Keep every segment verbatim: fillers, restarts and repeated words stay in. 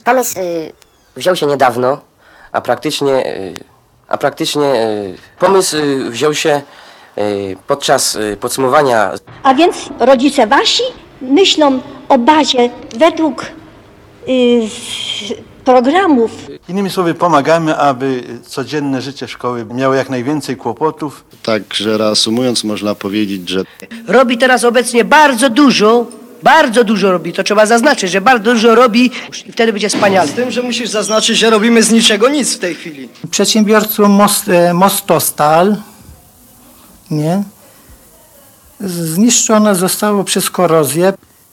Pomysł y, wziął się niedawno, a praktycznie, y, a praktycznie y, pomysł y, wziął się y, podczas y, podsumowania. A więc rodzice wasi myślą o bazie według y, programów. Innymi słowy, pomagamy, aby codzienne życie szkoły miało jak najwięcej kłopotów. Także reasumując, można powiedzieć, że robi teraz obecnie bardzo dużo, bardzo dużo robi, to trzeba zaznaczyć, że bardzo dużo robi i wtedy będzie wspaniale. Z tym, że musisz zaznaczyć, że robimy z niczego nic w tej chwili. Przedsiębiorstwo Most, Mostostal, nie? Zniszczone zostało przez korozję.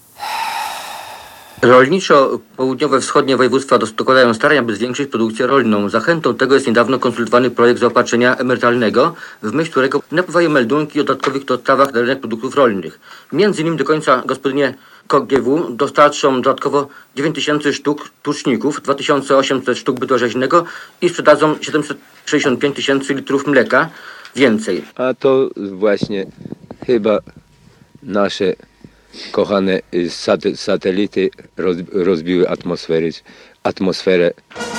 Rolniczo-południowo-wschodnie województwa dokładają starań, aby zwiększyć produkcję rolną. Zachętą tego jest niedawno konsultowany projekt zaopatrzenia emerytalnego, w myśl którego napływają meldunki o dodatkowych dostawach na rynek produktów rolnych. Między innymi do końca gospodynie K G W dostarczą dodatkowo dziewięć tysięcy sztuk tuczników, dwa tysiące osiemset sztuk bytu rzeźnego i sprzedadzą siedemset sześćdziesiąt pięć tysięcy litrów mleka więcej. A to właśnie chyba nasze kochane satelity rozbiły atmosferę. atmosferę.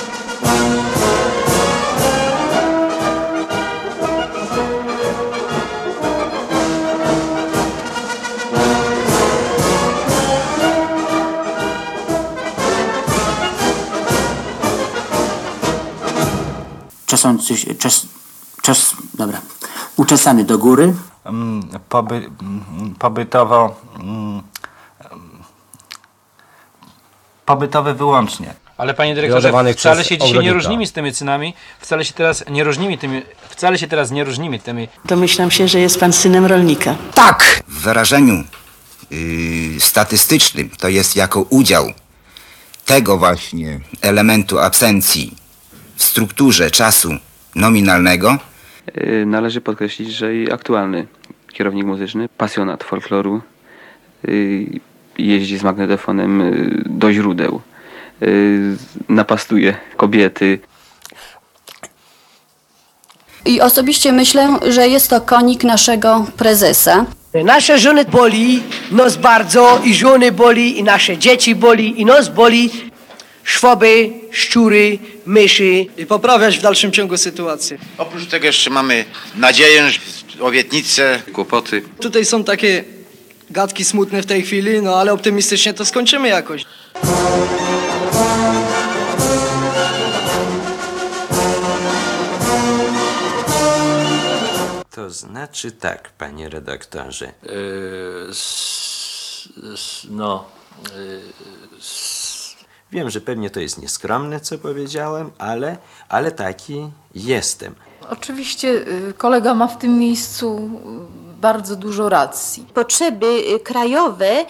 Czasący się, czas, czas, dobra, uczesany do góry. Poby, pobytowo, pobytowe wyłącznie. Ale panie dyrektorze, wcale się dzisiaj nie różnimy z tymi cenami, wcale się teraz nie różnimy tymi, wcale się teraz nie różnimy tymi. Domyślam się, że jest pan synem rolnika. Tak, w wyrażeniu yy, statystycznym to jest jako udział tego właśnie elementu absencji w strukturze czasu nominalnego. Yy, należy podkreślić, że i aktualny kierownik muzyczny, pasjonat folkloru, yy, jeździ z magnetofonem yy, do źródeł. Napastuje kobiety. I osobiście myślę, że jest to konik naszego prezesa. Nasze żony boli, nos bardzo, i żony boli, i nasze dzieci boli, i nos boli, szwoby, szczury, myszy. I poprawiać w dalszym ciągu sytuację. Oprócz tego jeszcze mamy nadzieję, obietnice, kłopoty. Tutaj są takie gadki smutne w tej chwili, no ale optymistycznie to skończymy jakoś. To znaczy tak, panie redaktorze. Yy, s, s, no. Yy, S, wiem, że pewnie to jest nieskromne, co powiedziałem, ale, ale taki jestem. Oczywiście kolega ma w tym miejscu bardzo dużo racji. Potrzeby krajowe,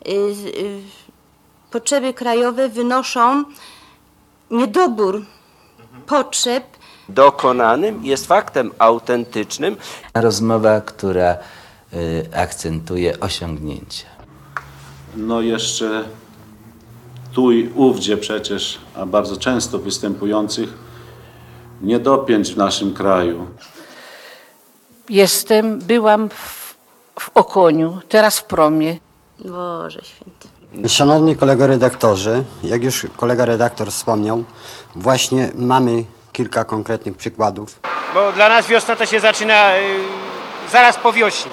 potrzeby krajowe wynoszą niedobór potrzeb. Dokonanym jest faktem autentycznym. Rozmowa, która y, akcentuje osiągnięcia. No jeszcze tu i ówdzie przecież, a bardzo często występujących niedopięć w naszym kraju. Jestem, byłam w, w Okoniu, teraz w Promie. Boże święty. Szanowni kolego redaktorzy, jak już kolega redaktor wspomniał, właśnie mamy kilka konkretnych przykładów. Bo dla nas wiosna to się zaczyna yy, zaraz po wiośnie.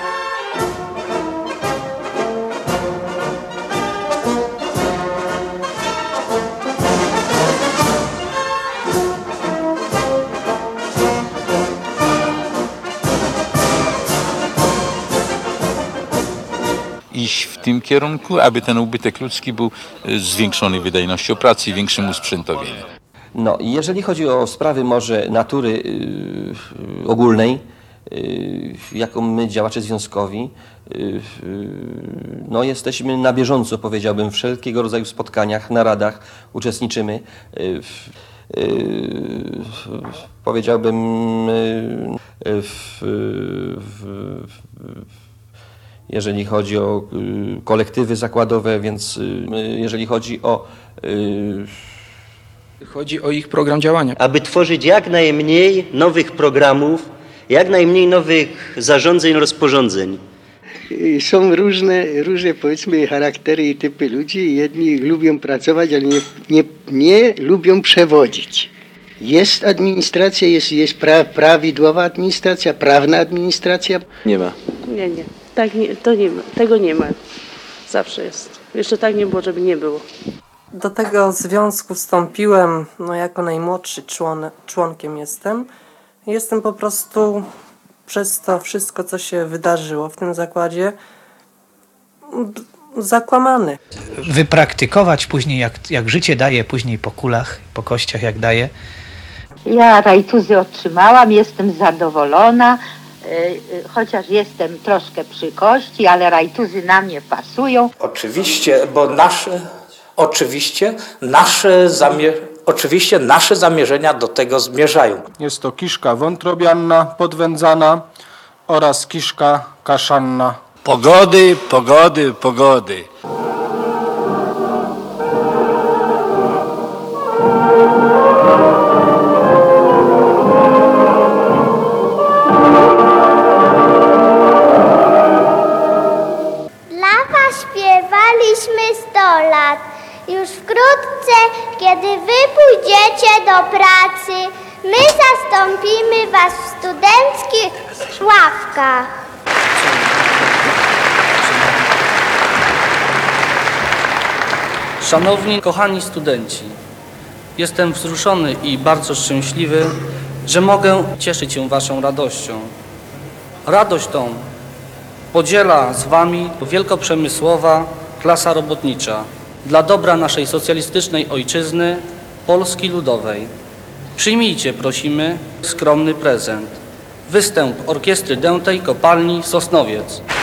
Iść w tym kierunku, aby ten ubytek ludzki był zwiększony wydajnością pracy i większym usprzętowieniem. No i jeżeli chodzi o sprawy może natury yy, ogólnej, yy, jaką my działacze związkowi, yy, no jesteśmy na bieżąco, powiedziałbym, w wszelkiego rodzaju spotkaniach, naradach uczestniczymy. Yy, yy, powiedziałbym yy, w, w, w, jeżeli chodzi o y, kolektywy zakładowe, więc y, jeżeli chodzi o... Y, Chodzi o ich program działania. Aby tworzyć jak najmniej nowych programów, jak najmniej nowych zarządzeń, rozporządzeń. są różne, różne powiedzmy charaktery i typy ludzi. Jedni lubią pracować, ale nie, nie, nie lubią przewodzić. Jest administracja, jest, jest pra, prawidłowa administracja, prawna administracja. Nie ma. Nie, nie. Tak nie, to nie ma. Tego nie ma. Zawsze jest. Jeszcze tak nie było, żeby nie było. Do tego związku wstąpiłem, no jako najmłodszy człon, członkiem jestem. Jestem po prostu przez to wszystko, co się wydarzyło w tym zakładzie, zakłamany. Wypraktykować później, jak, jak życie daje, później po kulach, po kościach jak daje. Ja rajtuzy otrzymałam, jestem zadowolona, yy, chociaż jestem troszkę przy kości, ale rajtuzy na mnie pasują. Oczywiście, bo nasze, oczywiście nasze, zamie, oczywiście nasze zamierzenia do tego zmierzają. Jest to kiszka wątrobianna, podwędzana oraz kiszka kaszanna. Pogody, pogody, pogody. Dla was śpiewaliśmy sto lat. Już wkrótce, kiedy wy pójdziecie do pracy, my zastąpimy was w studenckich ławkach. Szanowni, kochani studenci, jestem wzruszony i bardzo szczęśliwy, że mogę cieszyć się waszą radością. Radość tą podziela z wami wielkoprzemysłowa klasa robotnicza dla dobra naszej socjalistycznej ojczyzny, Polski Ludowej. Przyjmijcie, prosimy, skromny prezent. Występ Orkiestry Dętej Kopalni Sosnowiec.